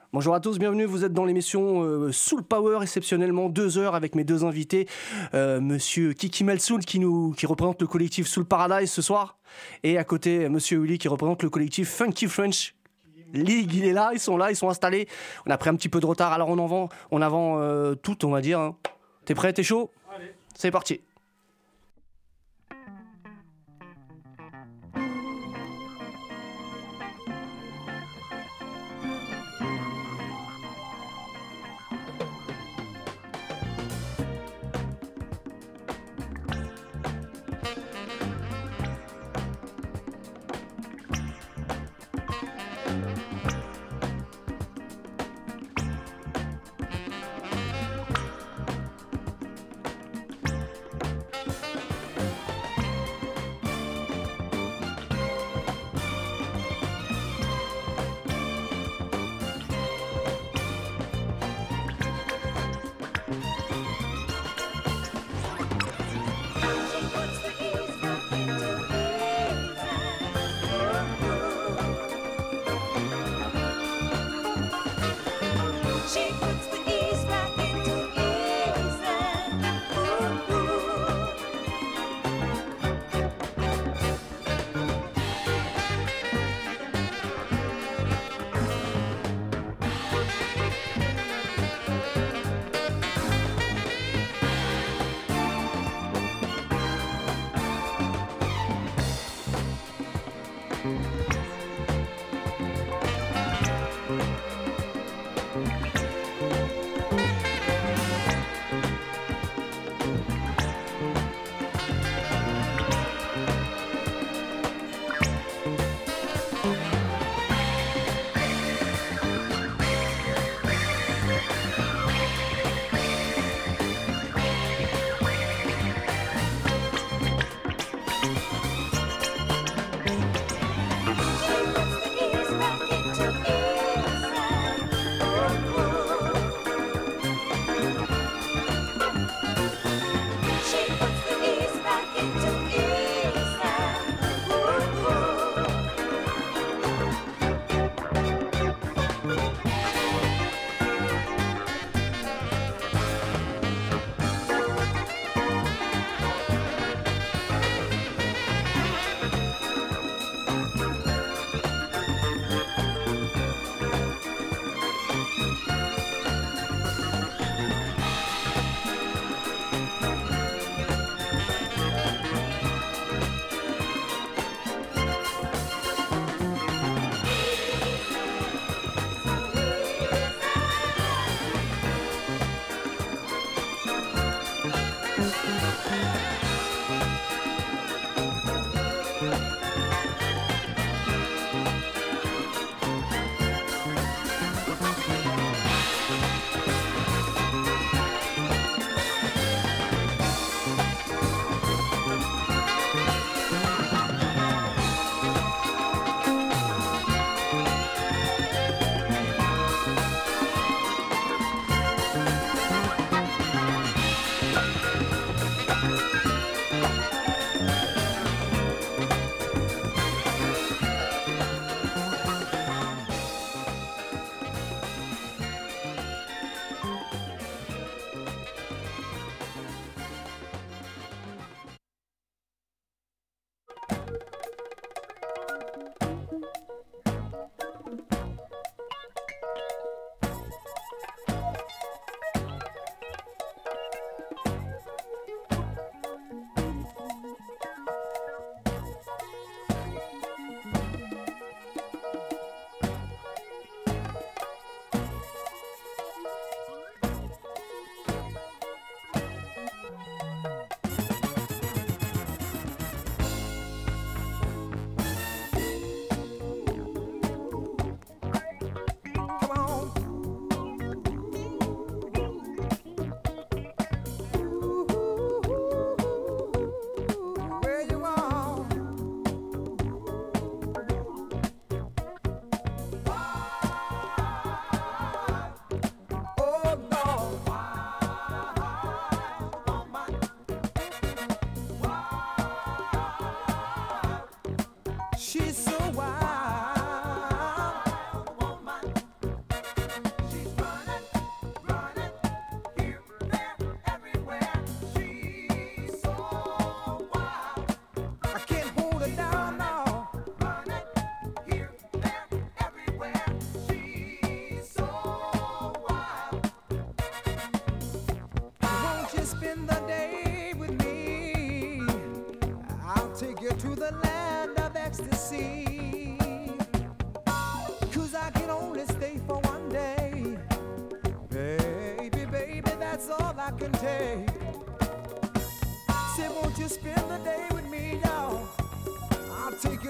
Bonjour à tous, bienvenue, vous êtes dans l'émission Soul Power, exceptionnellement 2 heures avec mes deux invités, monsieur Kiki Malsoul qui représente le collectif Soul Paradise ce soir, et à côté monsieur Willy qui représente le collectif Funky French League. Il est là, ils sont installés, on a pris un petit peu de retard, alors on avant tout, on va dire, hein. T'es prêt, t'es chaud? Allez. C'est parti.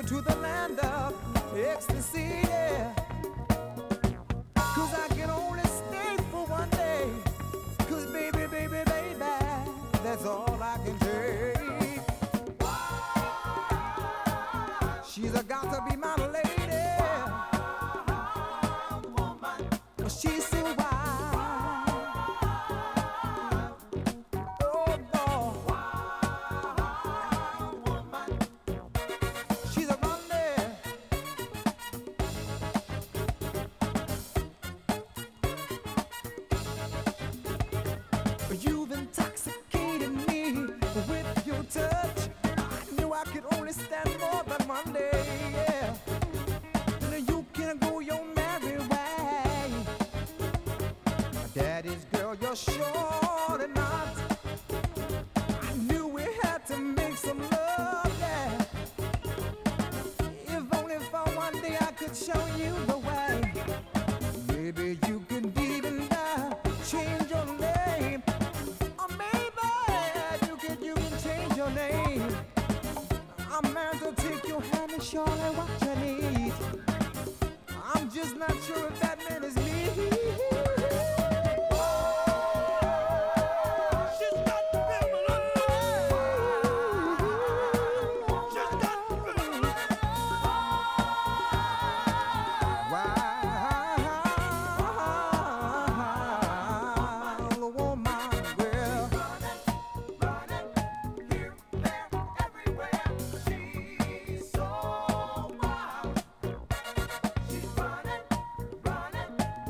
to the land of ecstasy, yeah. 'Cause I can only stay for one day. 'Cause baby, baby, baby, that's all I can take. She's a got to be my lady. She's so wild. Oh, Lord. She's a wonder. You've intoxicated me with your touch. I knew I could only stand more than one day, yeah. And you can go your merry way. Daddy's girl, you're sure not. I knew we had to make some love, yeah. If only for one day I could show you the way. Maybe you could even change your name. Or maybe you can change your name. I'm meant to take your hand and show you what you need. I'm just not sure if that man is me. She's got the feeling. She's got the feeling. Wild woman, girl. Running, here, there, everywhere. She's so wild. She's running,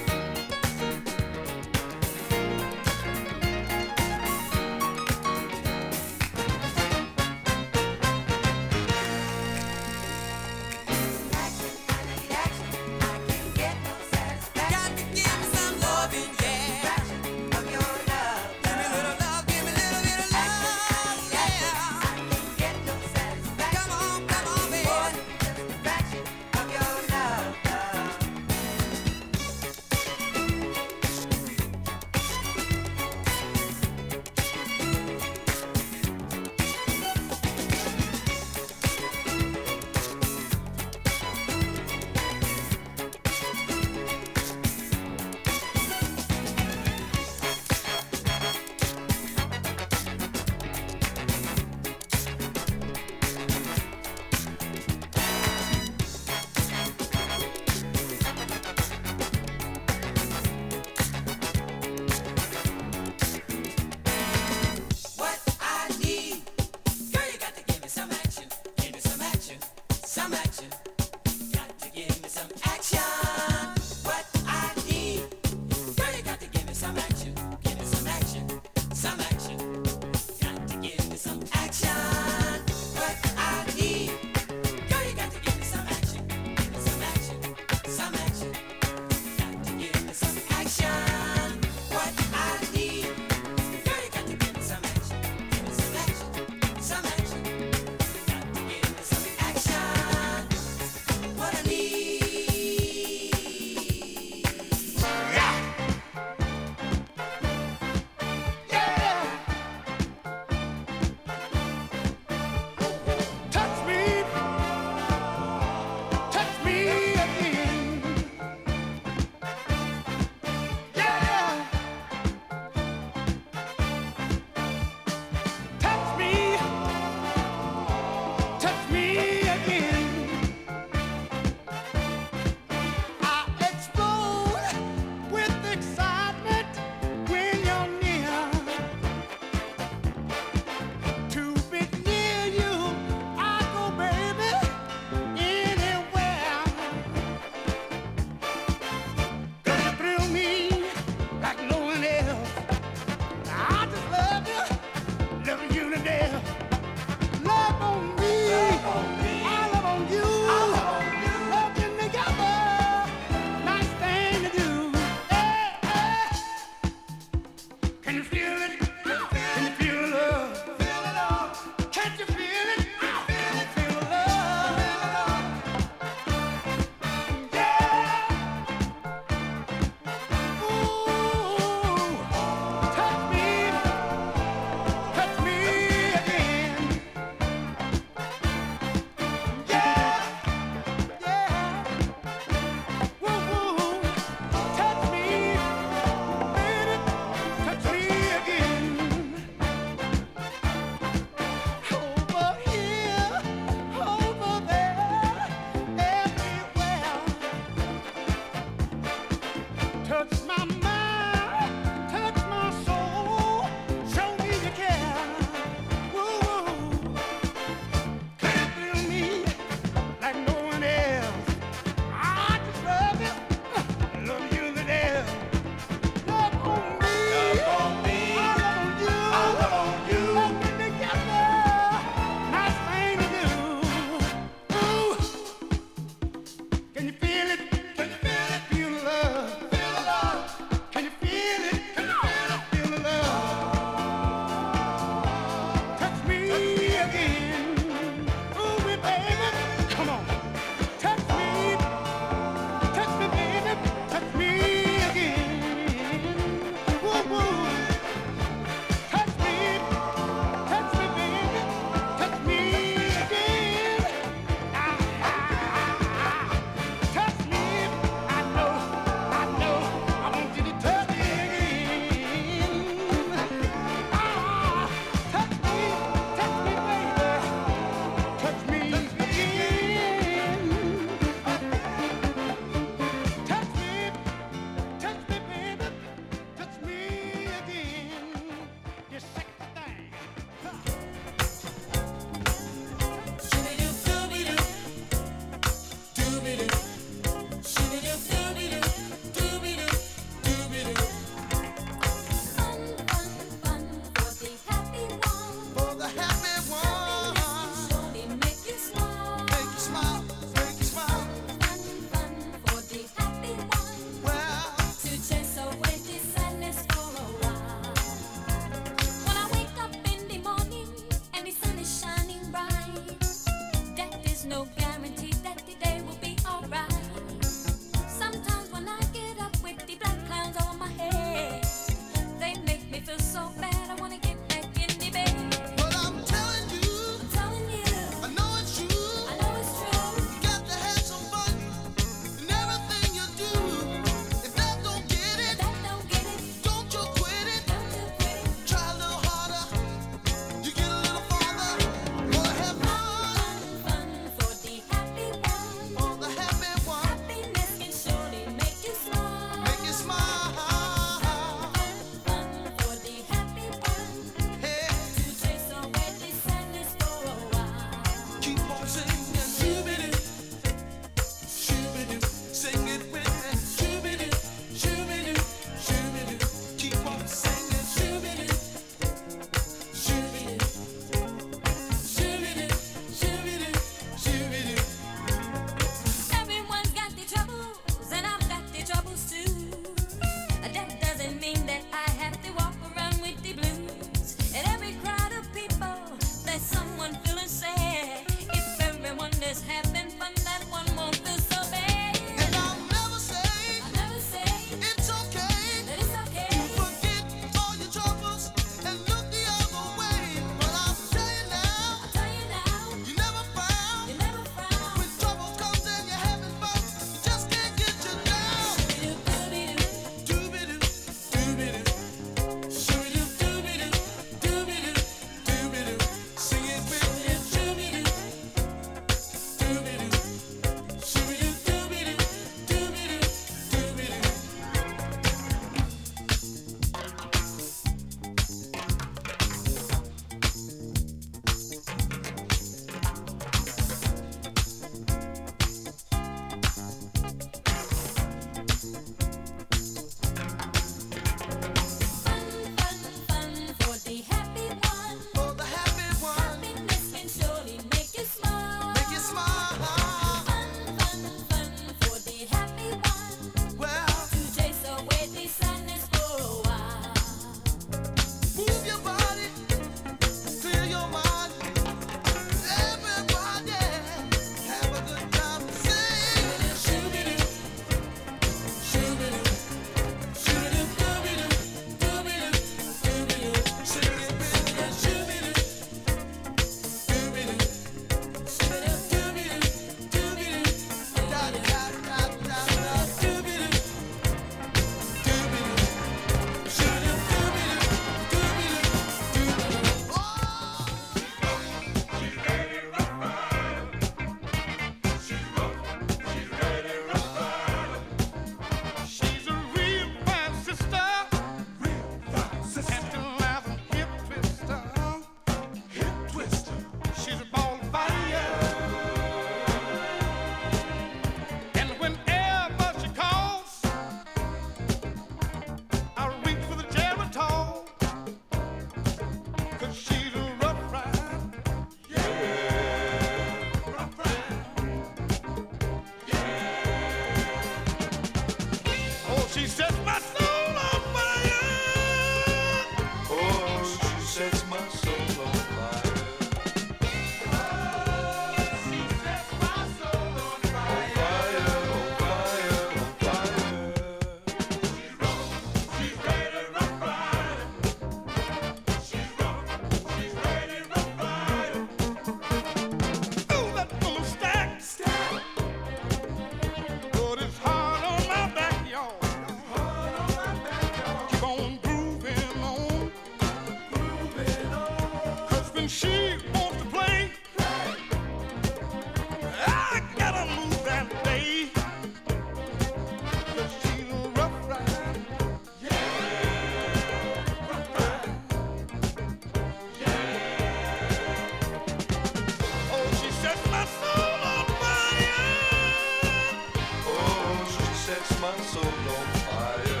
my soul on fire.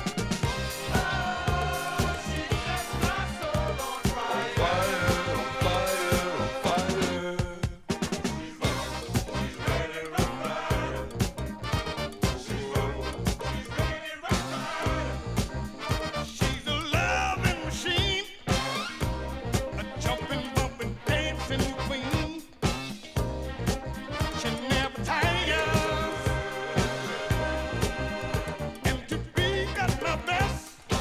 She's a loving machine, a jumping, bumping, dancing queen. She never tires, and to be at my best,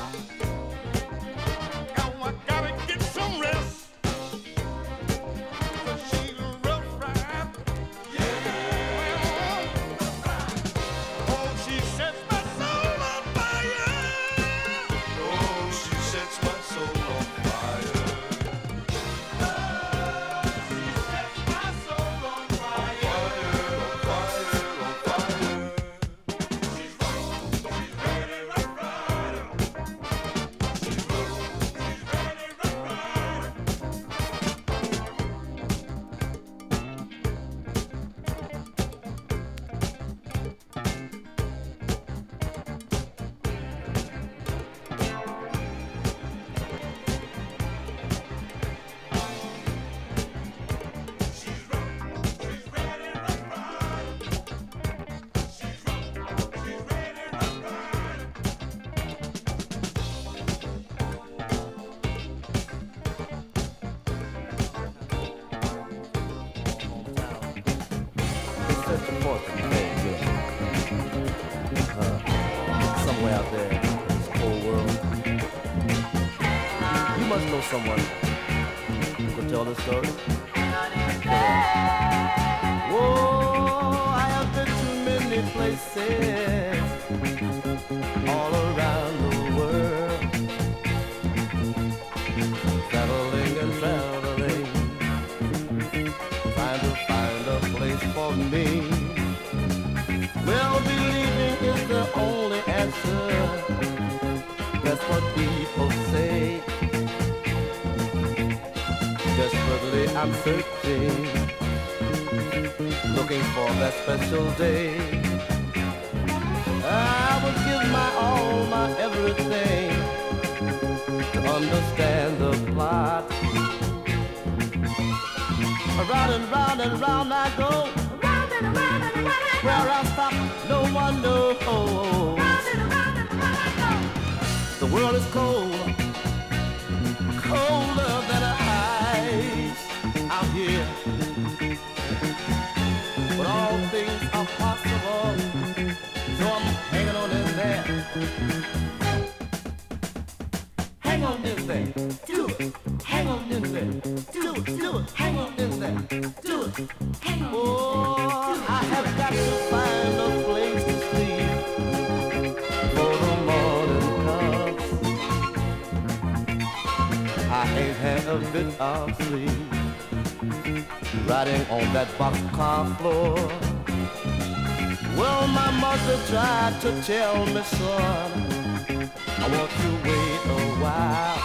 now I gotta get some rest. 'Cause she's a rough ride, oh, she sets my soul on fire. Oh, she sets my soul on fire. Such a fortune thing, you know. Somewhere out there in this whole world, you must know someone who could tell the story. Whoa, I have been to many places all around the world, traveling and traveling, trying to find a place for me. Well, believing is the only answer. That's what people say. Desperately I'm searching, looking for that special day. I would give my all, my everything, to understand the plot. Round and round and round I go. Round and around and around I go. Where I stop, no one knows. Round and around and around I go. The world is cold, colder than ice out here. But all things are possible, so I'm hanging on in there. Hang on in there, do it. Hang on in there, do it, do it. Hang on in there, do it. Hang on. Oh, I have got to find a place to sleep for the morning comes. I ain't had a bit of sleep, riding on that boxcar floor. Well, my mother tried to tell me, son, I want to wait a while.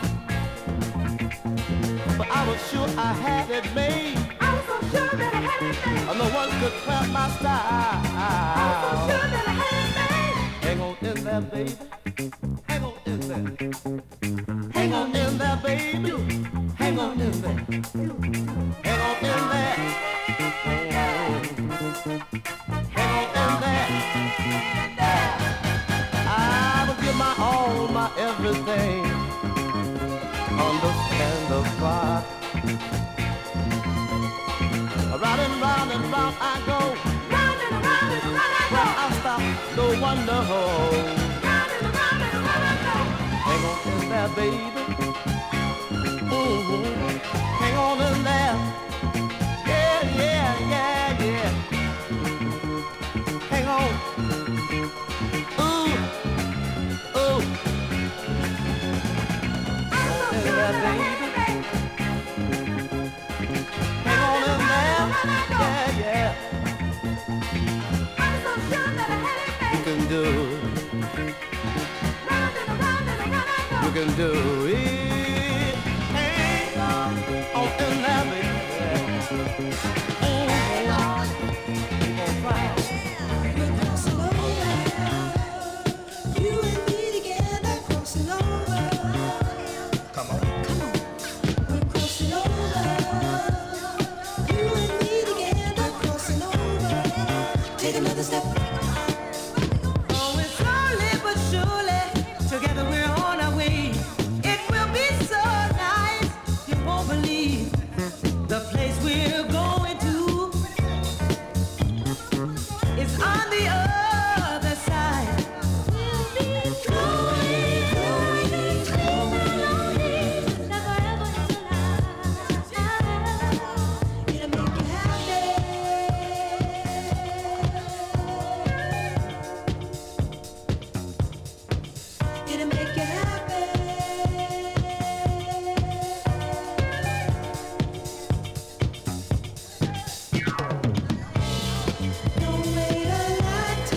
But I was sure I had it made. I was so sure that I had it made. No one could cramp my style. I was so sure that I had it made. Hang on in there, baby. Hang on in there. Hang on in there, baby. Hang on in there. Hang on in there. Hang on in there. I will give my all, my everything. Understand the plot. Round and round I go. Round and around and around I go. Where I stop, no one knows. Round and around and around I go. Hang on in there, baby. Hang on in there. Yeah, yeah, yeah, yeah. Hang on. Ooh, ooh. I was so sure that I had it made. Hang on in there. Yeah, yeah. I was so sure that I had it You made. can do it. Round and around and around I go. You can do it. Hang on in there, baby. Hang on. Keep on flying. take another step. Going slowly but surely, together we're on our way. It will be so nice, you won't believe the place we're going to is on the other side. We'll be going, going, going, not forever until it'll make you happy. It'll make you happy. Don't wait a lifetime.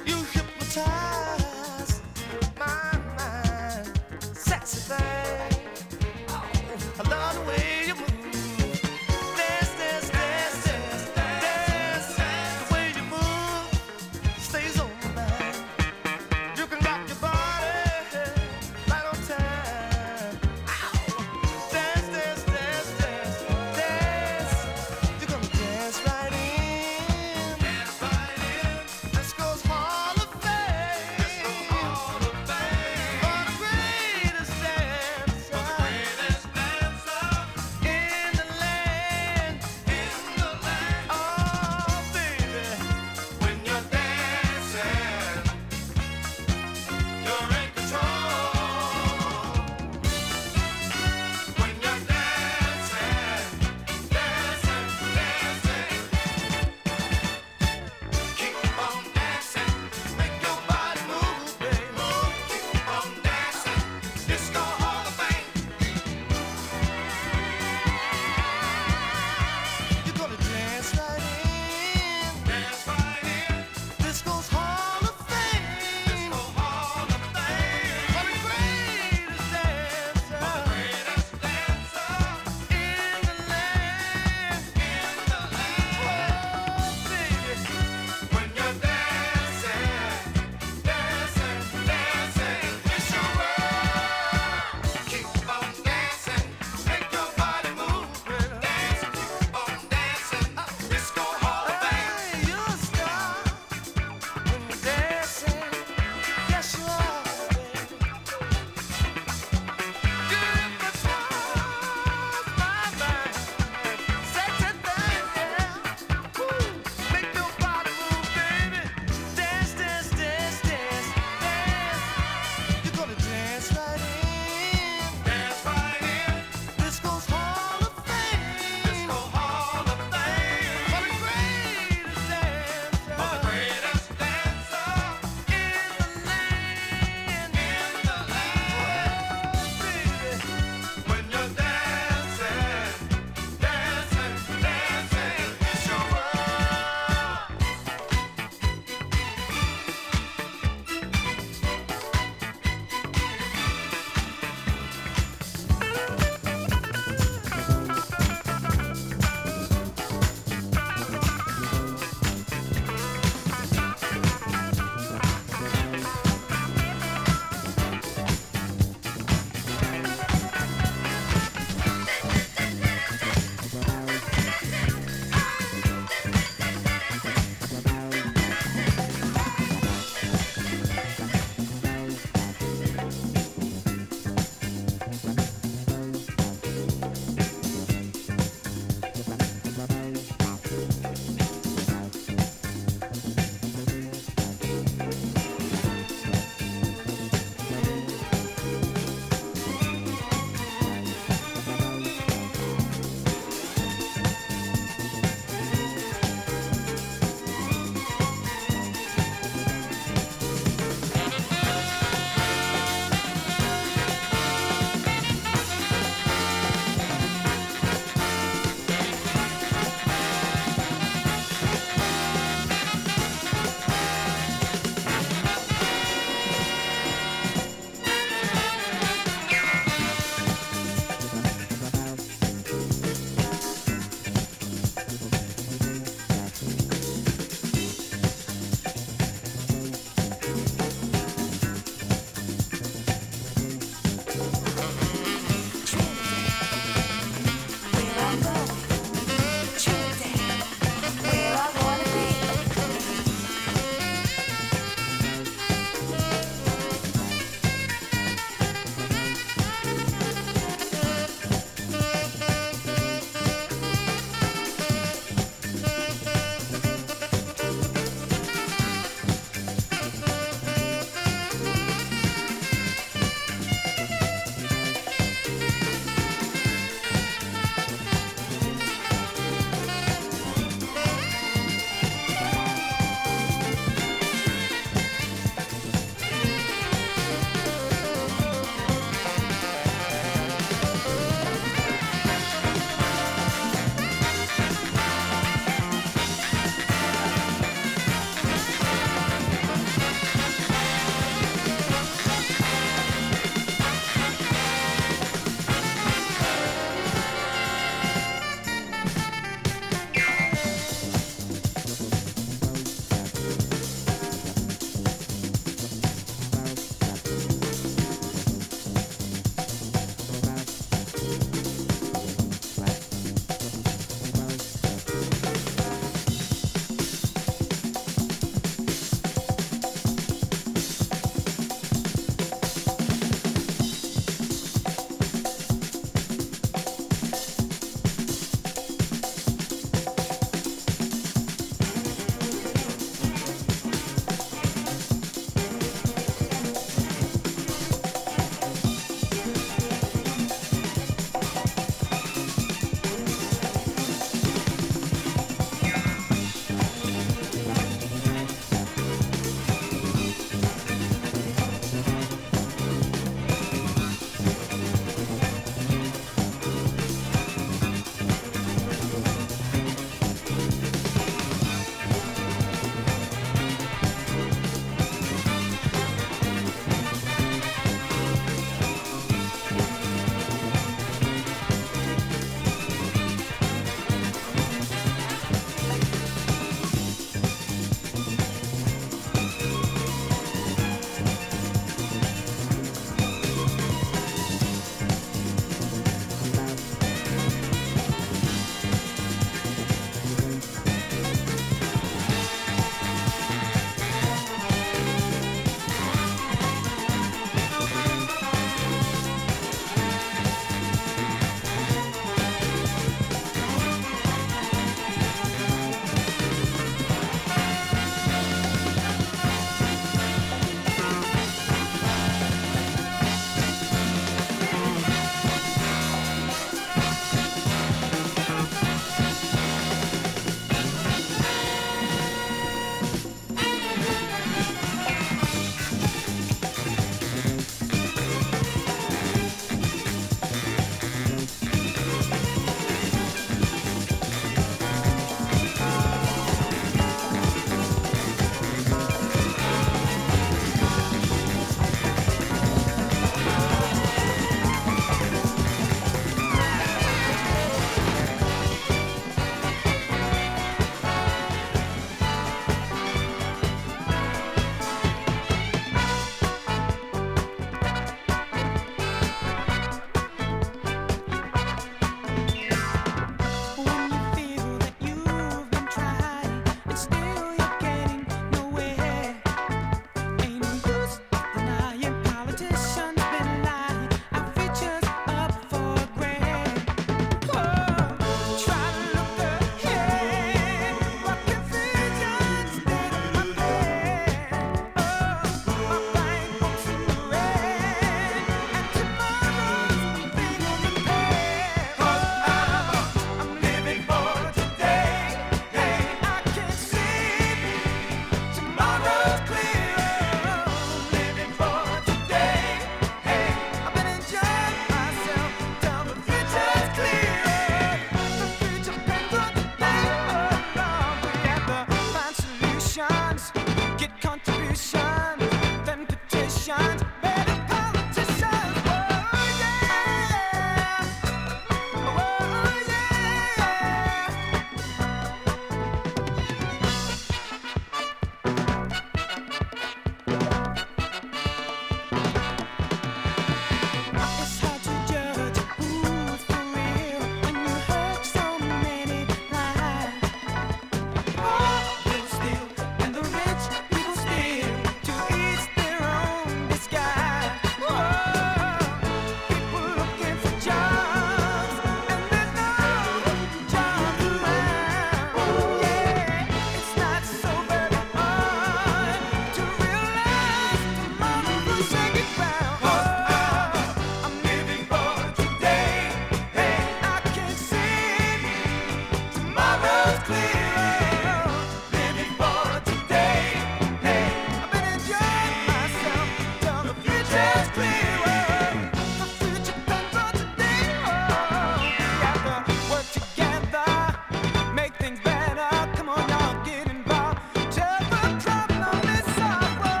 future's clear. The future depends on today. We have to work together, make things better. Come on, y'all, get involved. Till the problem is solved. Oh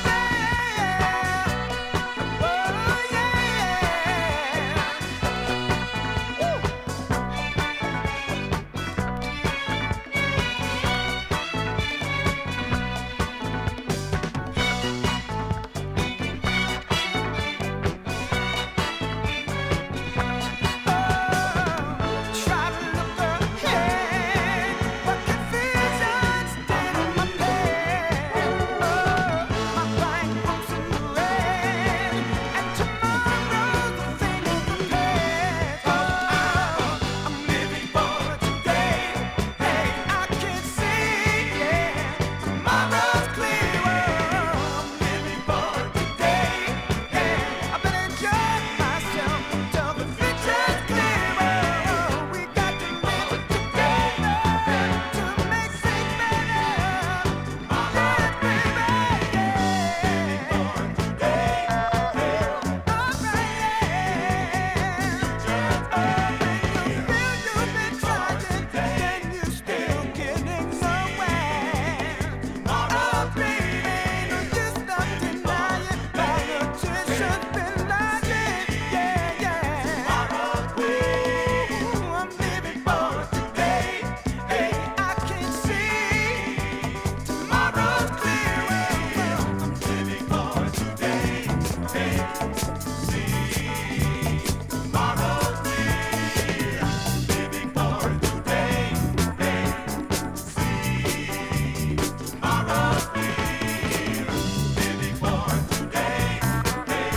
yeah, oh yeah. Woo. Try to look ahead, but confusion's dead in my bed. My blank books in the red, and tomorrow's the thing prepared. I'm living for today. Hey, I can see, yeah, tomorrow's clear. I'm living for today. Hey, I better enjoy myself till the future's clear. We got to live together to make things better. Yeah, baby, yeah. For today, you've been trying, and you still getting somewhere. Oh, baby, no use not denying. Politicians been lying, yeah, yeah. Ooh, I'm living for today. Hey, I can see tomorrow's clear. I'm living for today. Hey, see tomorrow's clear. Living for today. Hey, see tomorrow's clear. Living for today. Hey,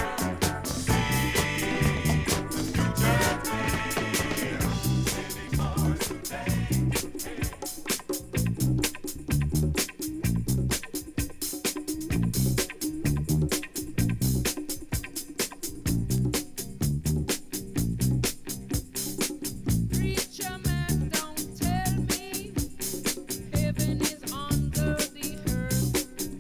Preacher man, don't tell me heaven is under the earth.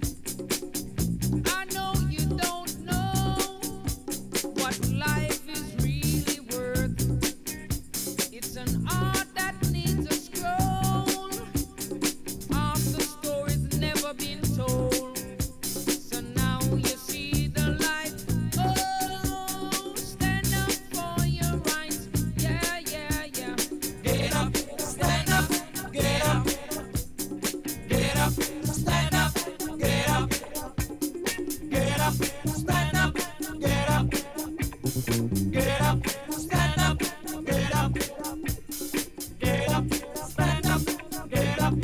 I know you don't know what life is really worth. It's an art that needs a scroll. Half the story's never been told. So now you see the light. Oh, stand up for your rights. Yeah, yeah, yeah. get up, stand up, get up. Get up, stand up, get up. Get up, stand up, get up. Get up, stand up, get up. Get up, stand up, get up.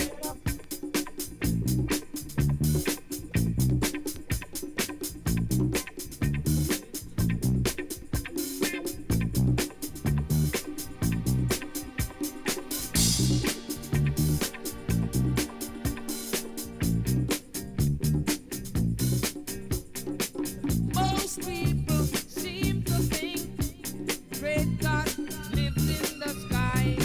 Most people seem to think great God lives in the sky.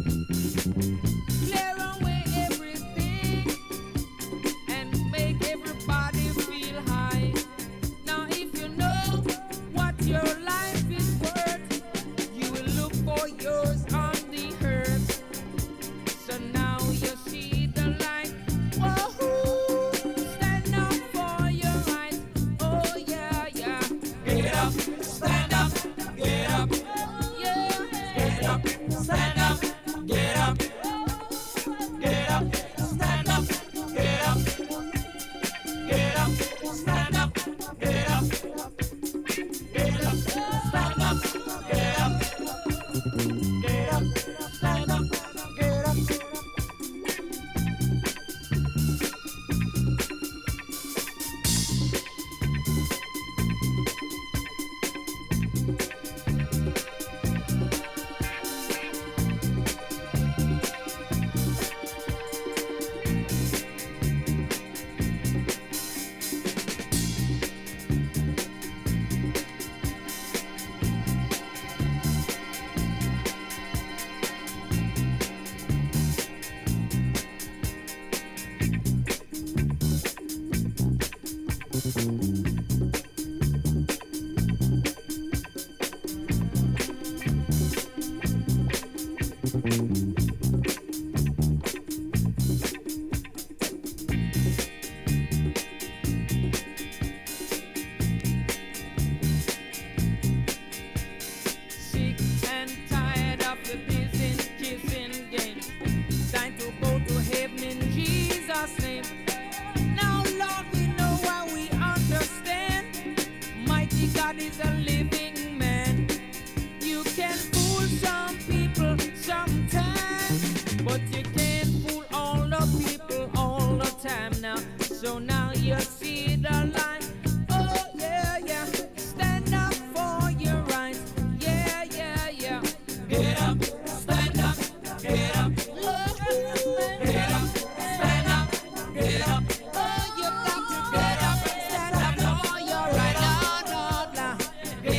Clear away everything and make everybody feel high. Now if you know what your life is worth, you will look for yours on the earth. So now you see the light. Whoa, stand up for your rights. Oh yeah, yeah. Get up, stand up, get up. Yeah. Get up, stand up, get up. Get up, stand up, get up. Get up, stand up, get up. Get up, stand up, get up. Get up, stand up, get up. God is a living man. You can fool some people sometimes, but you can't fool all the people all the time now. So now you see the line. Oh yeah, yeah. Stand up for your rights. Yeah, yeah, yeah. Get up, stand up, get up. Get up, stand up, get up. Oh, you got to get up and stand up for your right. No, no, no.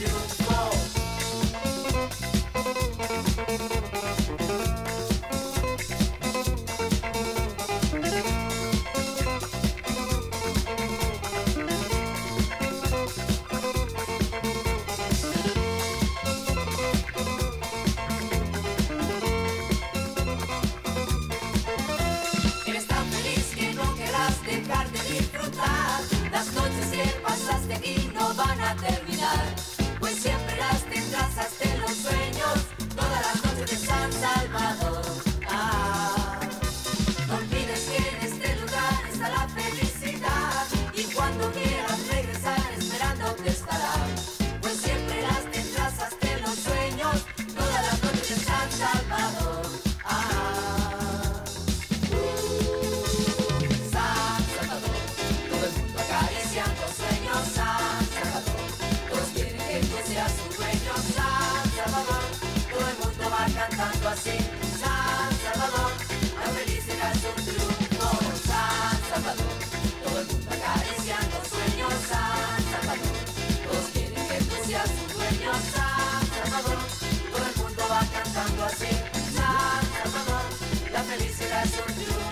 Eres tan feliz que no querrás dejar de disfrutar. Las noches que pasaste aquí no van a terminar, pues siempre las tendrás hasta en los sueños, todas las noches de San Salvador. No olvides que en este lugar está la felicidad, y cuando quieras regresar esperándote estará, pues siempre las tendrás hasta en los sueños, todas las noches de San Salvador. San Salvador, todo el mundo acariciando sueños. San Salvador, todos quieren que tú seas su dueño. San Salvador, todo el mundo va cantando así. San Salvador, la felicidad es un triunfo. San Salvador, todo el mundo acariciando sueños. San Salvador, todos quieren que tú seas su dueño. San Salvador, todo el mundo va cantando así. San Salvador, la felicidad es un triunfo.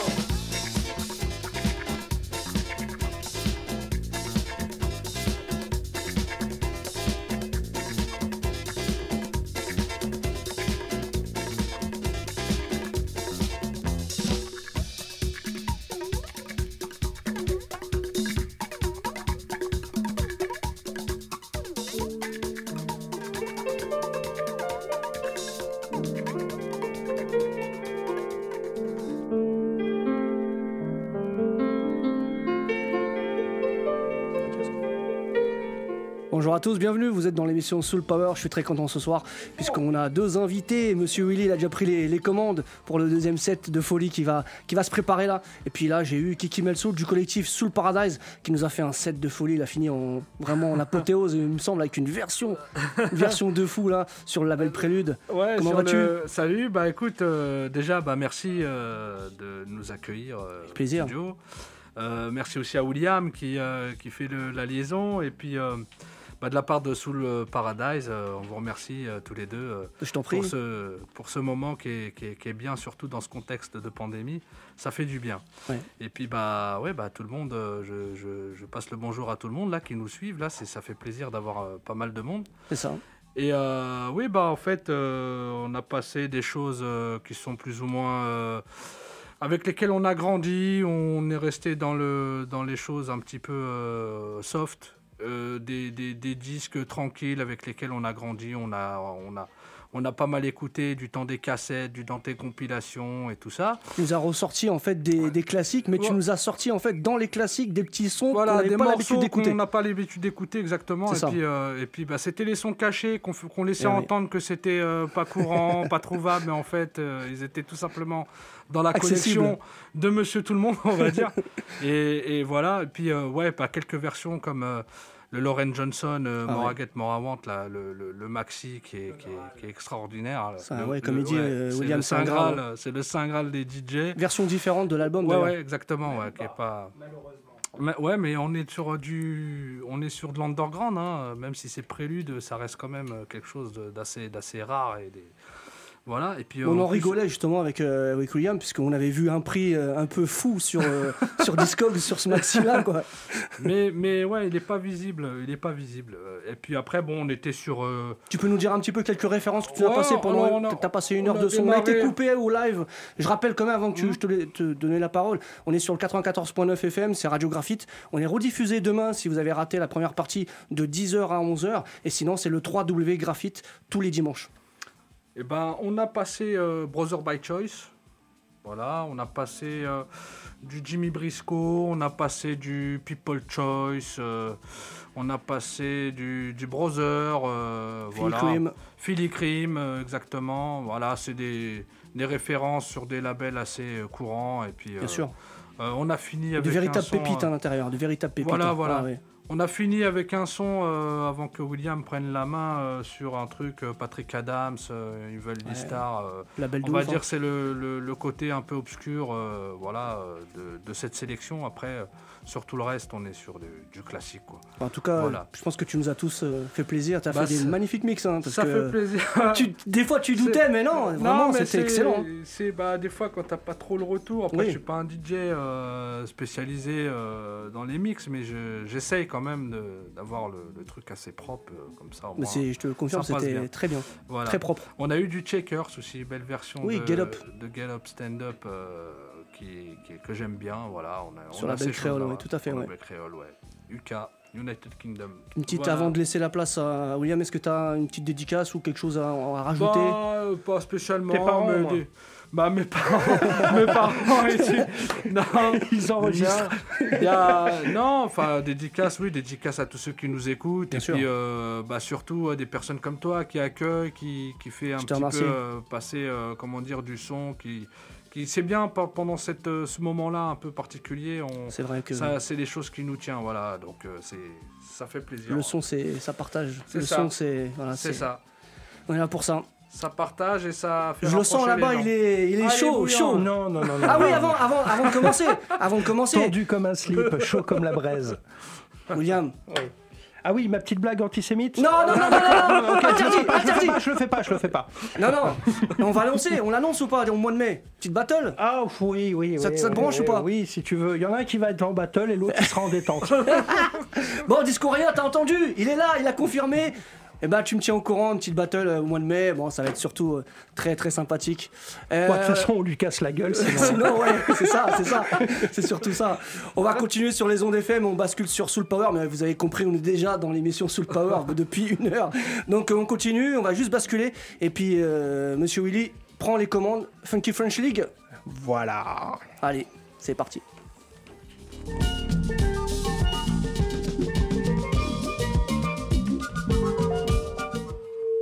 Bonjour à tous, bienvenue, vous êtes dans l'émission Soul Power, je suis très content ce soir puisqu'on a deux invités, Monsieur Willy il a déjà pris les commandes pour le deuxième set de folie qui va se préparer là, et puis là j'ai eu Kiki Melsoul du collectif Soul Paradise qui nous a fait un set de folie, il a fini vraiment en apothéose il me semble avec une version de fou là sur le label Prélude. Ouais, comment vas-tu? Salut, bah écoute, déjà merci de nous accueillir au plaisir. studio. Merci aussi à William qui fait la liaison, et puis de la part de Soul Paradise, on vous remercie tous les deux Je t'en prie. pour ce moment qui est bien, surtout dans ce contexte de pandémie. Ça fait du bien. Ouais. Et puis tout le monde, je passe le bonjour à tout le monde là qui nous suivent. Là, ça fait plaisir d'avoir pas mal de monde. C'est ça. Et en fait, on a passé des choses qui sont plus ou moins avec lesquelles on a grandi. On est resté dans les choses un petit peu soft. Des disques tranquilles avec lesquels on a grandi, on a pas mal écouté du temps des cassettes, du temps des compilations et tout ça. Tu nous as ressorti en fait des classiques, mais tu nous as sorti en fait dans les classiques des petits sons qu'on Voilà, n'avait des pas l'habitude morceaux d'écouter. qu'on n'a pas l'habitude d'écouter exactement. C'est ça. Et puis c'était les sons cachés qu'on laissait Eh oui. entendre que c'était pas courant, pas trouvable, mais en fait ils étaient tout simplement dans la Accessible. collection de Monsieur Tout le Monde, on va dire. et voilà. Et puis quelques versions comme le Lauren Johnson, More I Get More I Want, là, le maxi qui est extraordinaire. Ça, comme il dit William, c'est c'est le Saint Graal des DJ. Version différente de l'album. d'ailleurs. Ouais, exactement. Ouais, qui est pas... Mais on est sur de l'underground, hein, même si c'est Prélude, ça reste quand même quelque chose d'assez rare voilà. Et puis On en rigolait justement avec William puisqu'on avait vu un prix un peu fou sur Discogs sur ce maxi-là quoi. mais ouais, il est pas visible. Et puis après on était sur. Tu peux nous dire un petit peu quelques références que tu as passées pendant. T'as passé une heure de son. On a été coupé au live. Je rappelle quand même avant que je te donne la parole. On est sur le 94.9 FM, c'est Radio Graphite. On est rediffusé demain si vous avez raté la première partie de 10h à 11h. Et sinon c'est le 3W Graphite tous les dimanches. Eh ben, on a passé Brother by Choice. Voilà, on a passé du Jimmy Briscoe, on a passé du People Choice, on a passé du Brother, Philly Cream, exactement. Voilà, c'est des références sur des labels assez courants. Et puis, bien sûr. On a fini avec de véritables un son, pépites à l'intérieur, de véritables pépites. Voilà. Ah, ouais. On a fini avec un son avant que William prenne la main sur un truc Patrick Adams, Evilly Star. Label de on va ouf, dire hein. c'est le côté un peu obscur de cette sélection. Après, sur tout le reste, on est sur du classique, quoi. En tout cas, Voilà. je pense que tu nous as tous fait plaisir. Tu as Bah, fait des ça- magnifiques mix. Hein, parce Ça que fait plaisir. des fois, tu doutais, mais non, vraiment, mais c'était excellent. Des fois, quand t'as pas trop le retour, après, Oui. je suis pas un DJ spécialisé dans les mix, mais j'essaye quand même d'avoir le truc assez propre, comme ça. au Mais moins, je te confirme, ça passe c'était bien. très bien. Voilà. Très propre. On a eu du Checkers aussi, belle version Oui, de Get Up. Get Up Stand Up que j'aime bien. Voilà, Sur on a la belle ces créole, choses-là, oui, tout à fait, sur la ouais. belle créole, ouais. UK, United Kingdom. Une petite, Voilà. avant de laisser la place à William, est-ce que tu as une petite dédicace ou quelque chose à rajouter? Pas spécialement. Tes parents, mais moi. mes parents ici. Non, Ils enregistrent. Dédicace à tous ceux qui nous écoutent. Bien et sûr. puis surtout des personnes comme toi qui accueillent, qui fait un Je te petit remercie. peu passer du son, qui c'est bien pendant ce moment-là un peu particulier. C'est vrai que C'est des choses qui nous tiennent, voilà. Donc ça fait plaisir. le son, ça partage. C'est Le ça. son, voilà, C'est ça. On est là pour ça. Ça partage et ça fait Je le sens rapprocher là-bas, les gens. il est Ah, chaud, il est chaud. Non. Ah oui, avant de commencer. Avant de commencer. Tendu comme un slip, chaud comme la braise. William. Ah oui, ma petite blague antisémite. Non. Ok, Interdit. Je le fais pas. Non. On va l'annoncer. On l'annonce ou pas au mois de mai? Petite battle. Ah oui. Ça te branche ou pas? Oui, si tu veux. Il y en a un qui va être en battle et l'autre qui sera en détente. Bon, Disco rien, t'as entendu? Il est là, il a confirmé. Eh ben, tu me tiens au courant, une petite battle au mois de mai. Bon, ça va être surtout très très sympathique. Bon, de toute façon, on lui casse la gueule. Sinon, ouais, c'est ça. C'est surtout ça. On va continuer sur les ondes FM, on bascule sur Soul Power, mais vous avez compris, on est déjà dans l'émission Soul Power depuis 1 heure. Donc on continue, on va juste basculer. Et puis, Monsieur Willy prend les commandes. Funky French League. Voilà. Allez, c'est parti.